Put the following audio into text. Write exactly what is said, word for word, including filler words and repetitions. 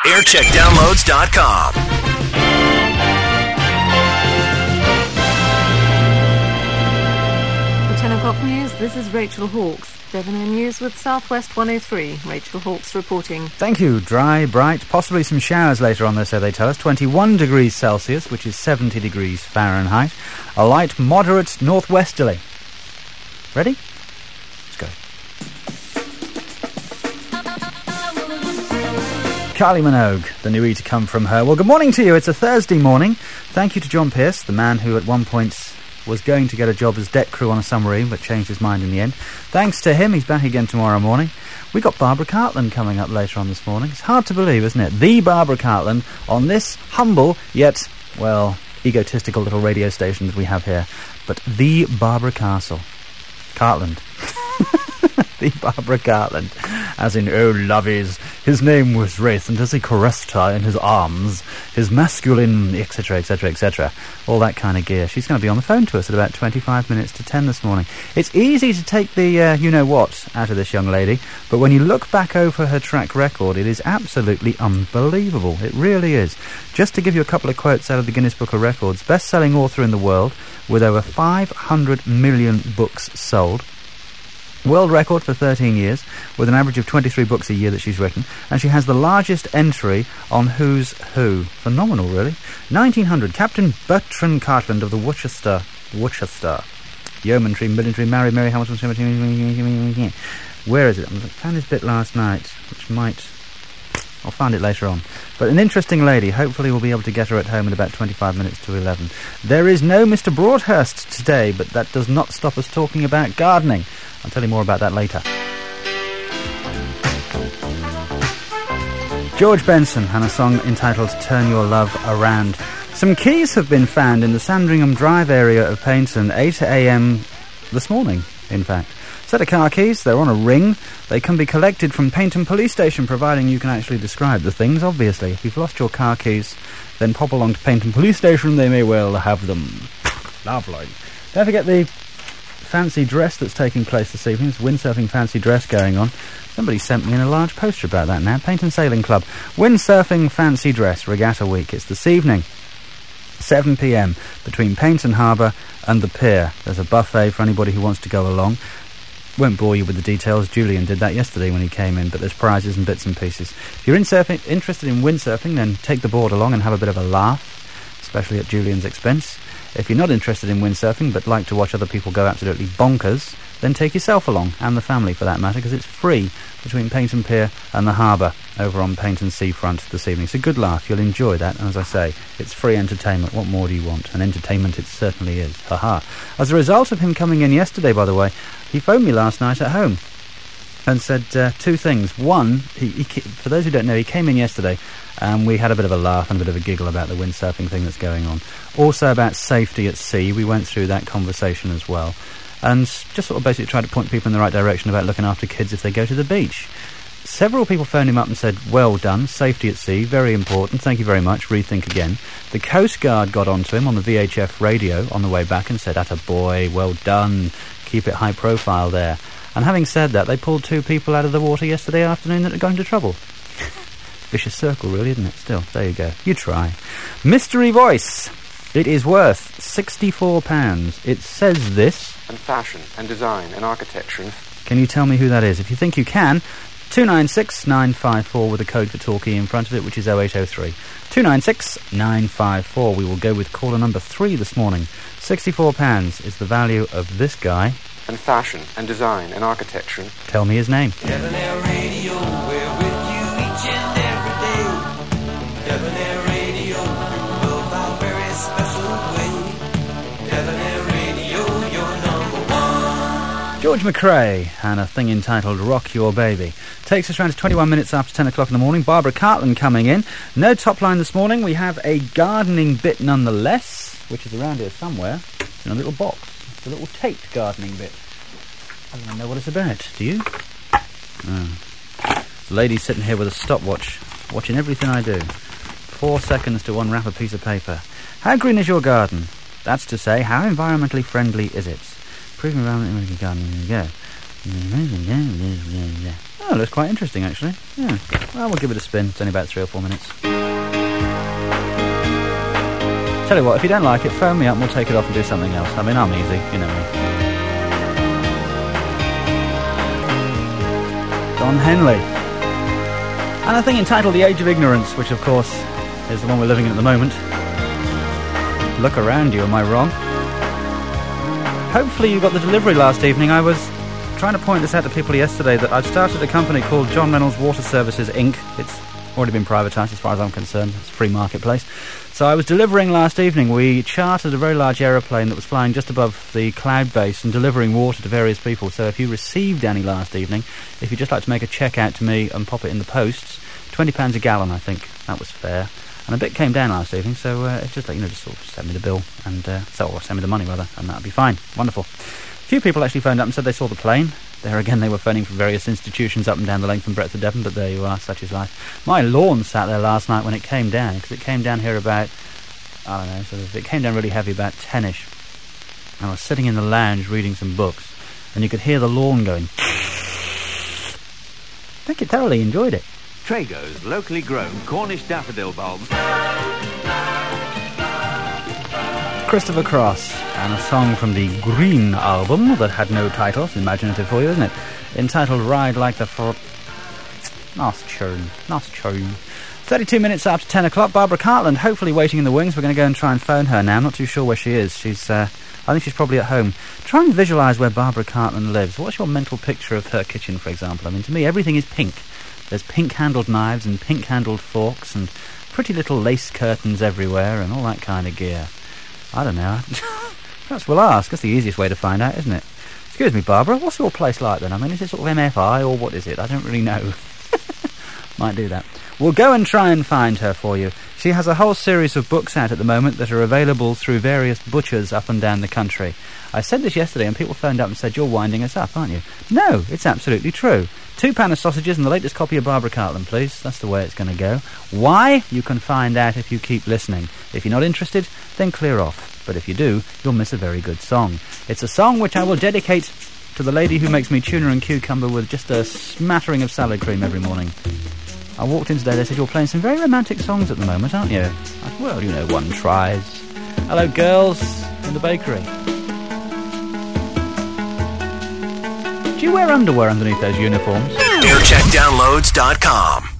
aircheck downloads dot com. ten o'clock news, this is Rachel Hawkes. Devon Air News with Southwest one oh three. Rachel Hawkes reporting. Thank you. Dry, bright, possibly some showers later on, though, so they tell us. twenty-one degrees Celsius, which is seventy degrees Fahrenheit. A light, moderate northwesterly. Ready? Let's go. Kylie Minogue, the new E to come from her. Well, good morning to you. It's a Thursday morning. Thank you to John Pearce, the man who at one point was going to get a job as deck crew on a submarine, but changed his mind in the end. Thanks to him, he's back again tomorrow morning. We got Barbara Cartland coming up later on this morning. It's hard to believe, isn't it? The Barbara Cartland on this humble, yet, well, egotistical little radio station that we have here. But the Barbara Castle. Cartland. The Barbara Cartland. As in, oh, lovies, his name was Wraith, and as he caressed her in his arms, his masculine, et cetera, et cetera, et cetera, all that kind of gear. She's going to be on the phone to us at about twenty-five minutes to ten this morning. It's easy to take the uh, you-know-what out of this young lady, but when you look back over her track record, it is absolutely unbelievable. It really is. Just to give you a couple of quotes out of the Guinness Book of Records, best-selling author in the world, with over five hundred million books sold. World record for thirteen years, with an average of twenty-three books a year that she's written, and she has the largest entry on Who's Who. Phenomenal, really. nineteen hundred, Captain Bertrand Cartland of the Worcester, Worcester, Yeomanry, Military, married Mary Hamilton, where is it? I found this bit last night, which might... I'll find it later on. But an interesting lady. Hopefully we'll be able to get her at home in about twenty-five minutes to eleven. There is no Mister Broadhurst today, but that does not stop us talking about gardening. I'll tell you more about that later. George Benson and a song entitled Turn Your Love Around. Some keys have been found in the Sandringham Drive area of Paignton, eight a m this morning, in fact. Set of car keys, they're on a ring. They can be collected from Paignton Police Station, providing you can actually describe the things, obviously. If you've lost your car keys, then pop along to Paignton Police Station, they may well have them. Lovely. Don't forget the fancy dress that's taking place this evening. There's windsurfing fancy dress going on. Somebody sent me in a large poster about that now. Paignton Sailing Club. Windsurfing fancy dress, regatta week. It's this evening. seven p m between Paignton Harbour and the pier. There's a buffet for anybody who wants to go along. Won't bore you with the details. Julian did that yesterday when he came in, but there's prizes and bits and pieces. If you're in surfing, interested in windsurfing, then take the board along and have a bit of a laugh, especially at Julian's expense. If you're not interested in windsurfing but like to watch other people go absolutely bonkers, then take yourself along, and the family for that matter, because it's free between Paignton Pier and the harbour over on Paignton Seafront this evening. It's a good laugh. You'll enjoy that, and as I say, it's free entertainment. What more do you want? And entertainment it certainly is. Ha-ha. As a result of him coming in yesterday, by the way, he phoned me last night at home and said uh, two things. One, he, he, for those who don't know, he came in yesterday and we had a bit of a laugh and a bit of a giggle about the windsurfing thing that's going on. Also about safety at sea. We went through that conversation as well. And just sort of basically tried to point people in the right direction about looking after kids if they go to the beach. Several people phoned him up and said, well done, safety at sea, very important, thank you very much, rethink again. The Coast Guard got onto him on the V H F radio on the way back and said, atta boy, well done, keep it high profile there. And having said that, they pulled two people out of the water yesterday afternoon that had got into trouble. Vicious circle, really, isn't it? Still, there you go. You try. Mystery Voice. It is worth sixty-four pounds. It says this. And fashion, and design, and architecture. Can you tell me who that is? If you think you can, two nine six nine five four with a code for Torquay in front of it, which is oh eight oh three. two nine six nine five four. We will go with caller number three this morning. sixty-four pounds is the value of this guy. And fashion, and design, and architecture. Tell me his name. Devon Air Radio, we're with you each and every day. Devon Air Radio, you love our very special way. Devon Air Radio, you're number one. George McRae and a thing entitled Rock Your Baby. Takes us around to twenty-one minutes after ten o'clock in the morning. Barbara Cartland coming in. No top line this morning. We have a gardening bit nonetheless, which is around here somewhere. It's in a little box. It's a little taped gardening bit. I don't know what it's about. Do you? Oh. The lady's sitting here with a stopwatch, watching everything I do. Four seconds to unwrap a piece of paper. How green is your garden? That's to say, how environmentally friendly is it? Proving environmentally garden. There you go. Oh, it looks quite interesting, actually. Yeah. Well, we'll give it a spin. It's only about three or four minutes. Tell you what, if you don't like it, phone me up and we'll take it off and do something else. I mean, I'm easy, you know me. Don Henley. And a thing entitled The Age of Ignorance, which, of course, is the one we're living in at the moment. Look around you, am I wrong? Hopefully you got the delivery last evening. I was trying to point this out to people yesterday that I've started a company called John Reynolds Water Services, Incorporated. It's already been privatised as far as I'm concerned. It's a free marketplace. So I was delivering last evening. We chartered a very large aeroplane that was flying just above the cloud base and delivering water to various people. So if you received any last evening, if you'd just like to make a check out to me and pop it in the posts, twenty pounds a gallon, I think. That was fair. And a bit came down last evening, so uh, it's just like, you know, just sort of send me the bill, and uh, so, or send me the money, rather, and that'll be fine. Wonderful. A few people actually phoned up and said they saw the plane. There again, they were phoning from various institutions up and down the length and breadth of Devon, but there you are, such is life. My lawn sat there last night when it came down, because it came down here about, I don't know, sort of, it came down really heavy, about ten-ish. And I was sitting in the lounge reading some books, and you could hear the lawn going. I think you thoroughly enjoyed it. Trago's locally grown Cornish daffodil bulbs. Christopher Cross, and a song from the Green album that had no title. It's imaginative for you, isn't it? Entitled Ride Like the Fro... Nice tune, nice tune. thirty-two minutes after ten o'clock, Barbara Cartland, hopefully waiting in the wings. We're going to go and try and phone her now. I'm not too sure where she is. She's, uh, I think she's probably at home. Try and visualise where Barbara Cartland lives. What's your mental picture of her kitchen, for example? I mean, to me, everything is pink. There's pink-handled knives and pink-handled forks and pretty little lace curtains everywhere and all that kind of gear. I don't know. Perhaps we'll ask. That's the easiest way to find out, isn't it? Excuse me, Barbara, what's your place like then? I mean, is it sort of M F I or what is it? I don't really know. Might do that. We'll go and try and find her for you. She has a whole series of books out at the moment that are available through various butchers up and down the country. I said this yesterday and people phoned up and said, you're winding us up, aren't you? No, it's absolutely true. Two pound of sausages and the latest copy of Barbara Cartland, please. That's the way it's going to go. Why? You can find out if you keep listening. If you're not interested, then clear off. But if you do, you'll miss a very good song. It's a song which I will dedicate to the lady who makes me tuna and cucumber with just a smattering of salad cream every morning. I walked in today, they said, you're playing some very romantic songs at the moment, aren't you? I said, well, you know, one tries. Hello, girls in the bakery. Do you wear underwear underneath those uniforms? air check downloads dot com